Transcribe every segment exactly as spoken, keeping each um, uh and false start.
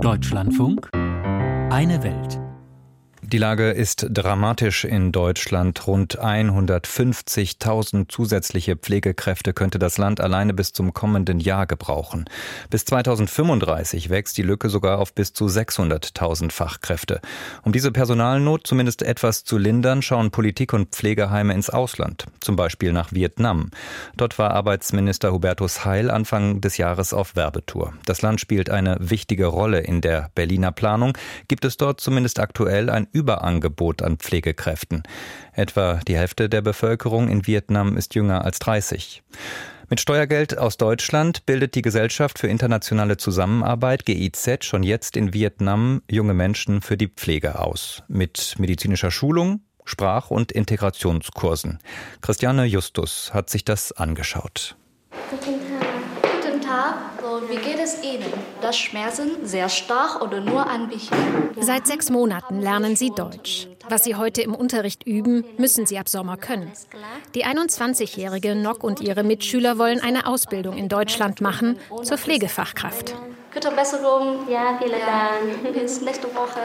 Deutschlandfunk, eine Welt. Die Lage ist dramatisch in Deutschland. Rund hundertfünfzigtausend zusätzliche Pflegekräfte könnte das Land alleine bis zum kommenden Jahr gebrauchen. Bis zweitausendfünfunddreißig wächst die Lücke sogar auf bis zu sechshunderttausend Fachkräfte. Um diese Personalnot zumindest etwas zu lindern, schauen Politik und Pflegeheime ins Ausland, zum Beispiel nach Vietnam. Dort war Arbeitsminister Hubertus Heil Anfang des Jahres auf Werbetour. Das Land spielt eine wichtige Rolle in der Berliner Planung. Gibt es dort zumindest aktuell ein Überangebot an Pflegekräften. Etwa die Hälfte der Bevölkerung in Vietnam ist jünger als dreißig. Mit Steuergeld aus Deutschland bildet die Gesellschaft für internationale Zusammenarbeit, G I Z, schon jetzt in Vietnam junge Menschen für die Pflege aus. Mit medizinischer Schulung, Sprach- und Integrationskursen. Christiane Justus hat sich das angeschaut. Guten Tag, wie geht es Ihnen? Das Schmerzen sehr stark oder nur ein bisschen? Seit sechs Monaten lernen sie Deutsch. Was sie heute im Unterricht üben, müssen sie ab Sommer können. Die einundzwanzigjährige Nok und ihre Mitschüler wollen eine Ausbildung in Deutschland machen zur Pflegefachkraft. Gute Besserung. Ja, vielen Dank. Bis nächste Woche.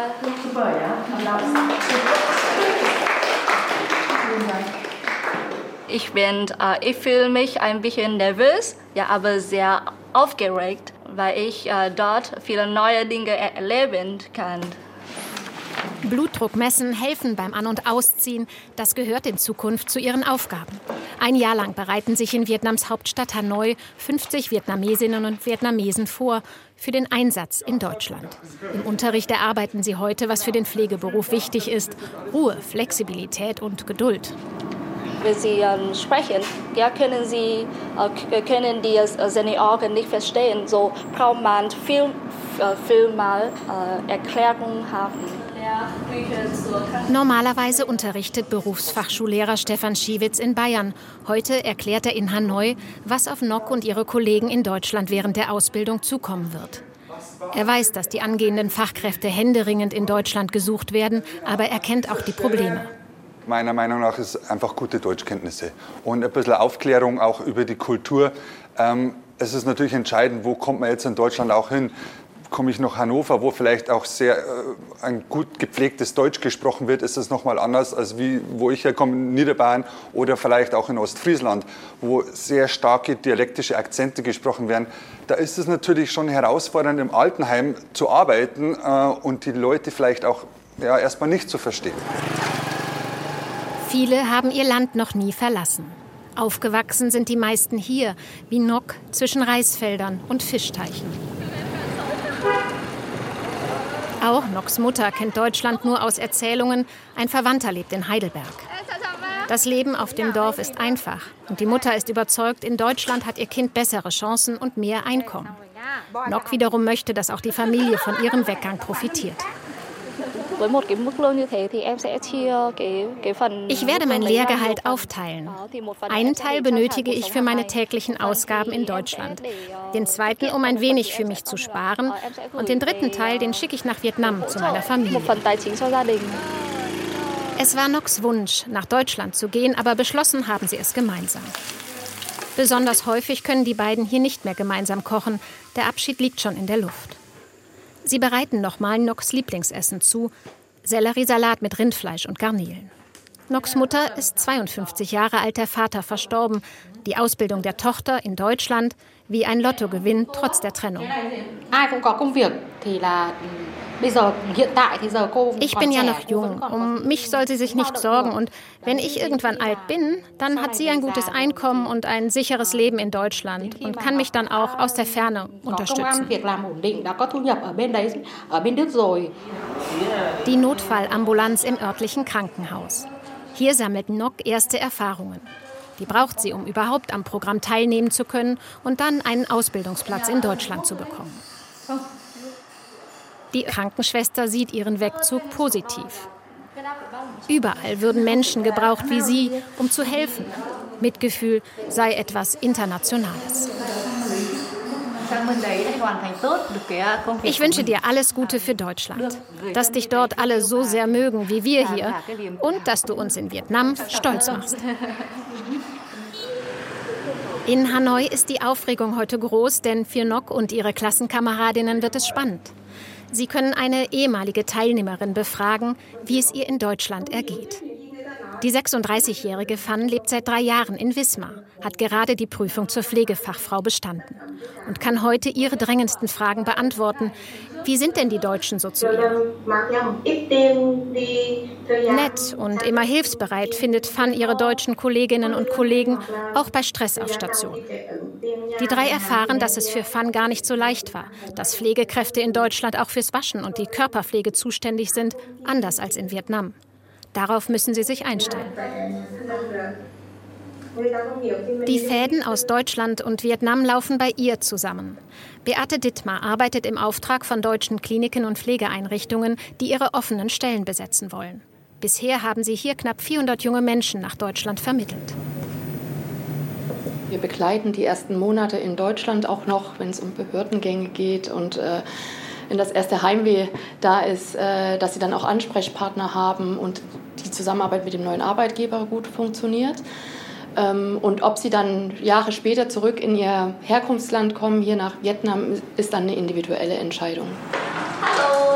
Ich bin, äh, ich fühle mich ein bisschen nervös, ja, aber sehr aufgeregt, weil ich äh, dort viele neue Dinge erleben kann. Blutdruck messen, helfen beim An- und Ausziehen, das gehört in Zukunft zu ihren Aufgaben. Ein Jahr lang bereiten sich in Vietnams Hauptstadt Hanoi fünfzig Vietnamesinnen und Vietnamesen vor für den Einsatz in Deutschland. Im Unterricht erarbeiten sie heute, was für den Pflegeberuf wichtig ist: Ruhe, Flexibilität und Geduld. Wenn Sie ähm, sprechen, ja, können Sie äh, können die äh, Senioren nicht verstehen. So braucht man viel, äh, viel mal äh, Erklärungen haben. Normalerweise unterrichtet Berufsfachschullehrer Stefan Schiewitz in Bayern. Heute erklärt er in Hanoi, was auf Nok und ihre Kollegen in Deutschland während der Ausbildung zukommen wird. Er weiß, dass die angehenden Fachkräfte händeringend in Deutschland gesucht werden, aber er kennt auch die Probleme. Meiner Meinung nach ist einfach gute Deutschkenntnisse und ein bisschen Aufklärung auch über die Kultur. Ähm, es ist natürlich entscheidend, wo kommt man jetzt in Deutschland auch hin. Komme ich nach Hannover, wo vielleicht auch sehr äh, ein gut gepflegtes Deutsch gesprochen wird, ist es nochmal anders, als wie, wo ich herkomme, in Niederbayern oder vielleicht auch in Ostfriesland, wo sehr starke dialektische Akzente gesprochen werden. Da ist es natürlich schon herausfordernd, im Altenheim zu arbeiten äh, und die Leute vielleicht auch ja, erstmal nicht zu verstehen. Viele haben ihr Land noch nie verlassen. Aufgewachsen sind die meisten hier, wie Nok, zwischen Reisfeldern und Fischteichen. Auch Noks Mutter kennt Deutschland nur aus Erzählungen. Ein Verwandter lebt in Heidelberg. Das Leben auf dem Dorf ist einfach. Und die Mutter ist überzeugt, in Deutschland hat ihr Kind bessere Chancen und mehr Einkommen. Nok wiederum möchte, dass auch die Familie von ihrem Weggang profitiert. Ich werde mein Lehrgehalt aufteilen. Einen Teil benötige ich für meine täglichen Ausgaben in Deutschland. Den zweiten, um ein wenig für mich zu sparen. Und den dritten Teil, den schicke ich nach Vietnam zu meiner Familie. Es war Noks Wunsch, nach Deutschland zu gehen, aber beschlossen haben sie es gemeinsam. Besonders häufig können die beiden hier nicht mehr gemeinsam kochen. Der Abschied liegt schon in der Luft. Sie bereiten nochmal Noks Lieblingsessen zu: Selleriesalat mit Rindfleisch und Garnelen. Noks Mutter ist zweiundfünfzig Jahre alt, der Vater verstorben. Die Ausbildung der Tochter in Deutschland wie ein Lottogewinn trotz der Trennung. Ich bin ja noch jung, um mich soll sie sich nicht sorgen. Und wenn ich irgendwann alt bin, dann hat sie ein gutes Einkommen und ein sicheres Leben in Deutschland und kann mich dann auch aus der Ferne unterstützen. Die Notfallambulanz im örtlichen Krankenhaus. Hier sammelt Nok erste Erfahrungen. Die braucht sie, um überhaupt am Programm teilnehmen zu können und dann einen Ausbildungsplatz in Deutschland zu bekommen. Die Krankenschwester sieht ihren Wegzug positiv. Überall würden Menschen gebraucht wie sie, um zu helfen. Mitgefühl sei etwas Internationales. Ich wünsche dir alles Gute für Deutschland, dass dich dort alle so sehr mögen wie wir hier und dass du uns in Vietnam stolz machst. In Hanoi ist die Aufregung heute groß, denn für Nok und ihre Klassenkameradinnen wird es spannend. Sie können eine ehemalige Teilnehmerin befragen, wie es ihr in Deutschland ergeht. Die sechsunddreißigjährige Fan lebt seit drei Jahren in Wismar, hat gerade die Prüfung zur Pflegefachfrau bestanden und kann heute ihre drängendsten Fragen beantworten. Wie sind denn die Deutschen so zu ihr? Nett und immer hilfsbereit findet Fan ihre deutschen Kolleginnen und Kollegen, auch bei Stress auf Station. Die drei erfahren, dass es für Fan gar nicht so leicht war, dass Pflegekräfte in Deutschland auch fürs Waschen und die Körperpflege zuständig sind, anders als in Vietnam. Darauf müssen sie sich einstellen. Die Fäden aus Deutschland und Vietnam laufen bei ihr zusammen. Beate Dittmar arbeitet im Auftrag von deutschen Kliniken und Pflegeeinrichtungen, die ihre offenen Stellen besetzen wollen. Bisher haben sie hier knapp vierhundert junge Menschen nach Deutschland vermittelt. Wir begleiten die ersten Monate in Deutschland auch noch, wenn es um Behördengänge geht und äh, wenn das erste Heimweh da ist, äh, dass sie dann auch Ansprechpartner haben und die Zusammenarbeit mit dem neuen Arbeitgeber gut funktioniert. Ähm, und ob sie dann Jahre später zurück in ihr Herkunftsland kommen, hier nach Vietnam, ist dann eine individuelle Entscheidung. Hallo,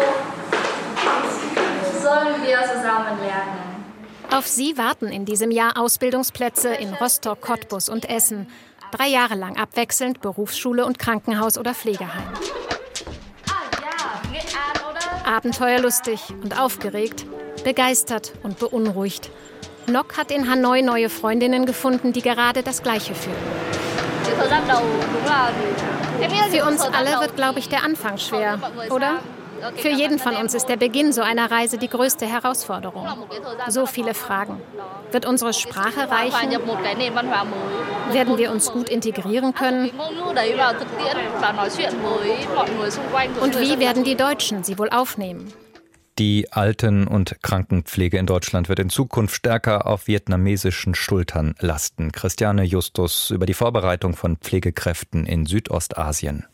sollen wir zusammen lernen? Auf sie warten in diesem Jahr Ausbildungsplätze in Rostock, Cottbus und Essen. Drei Jahre lang abwechselnd Berufsschule und Krankenhaus oder Pflegeheim. Abenteuerlustig und aufgeregt, begeistert und beunruhigt. Ngoc hat in Hanoi neue Freundinnen gefunden, die gerade das Gleiche fühlen. Für uns alle wird, glaube ich, der Anfang schwer, oder? Für jeden von uns ist der Beginn so einer Reise die größte Herausforderung. So viele Fragen. Wird unsere Sprache reichen? Werden wir uns gut integrieren können? Und wie werden die Deutschen sie wohl aufnehmen? Die Alten- und Krankenpflege in Deutschland wird in Zukunft stärker auf vietnamesischen Schultern lasten. Christiane Justus über die Vorbereitung von Pflegekräften in Südostasien.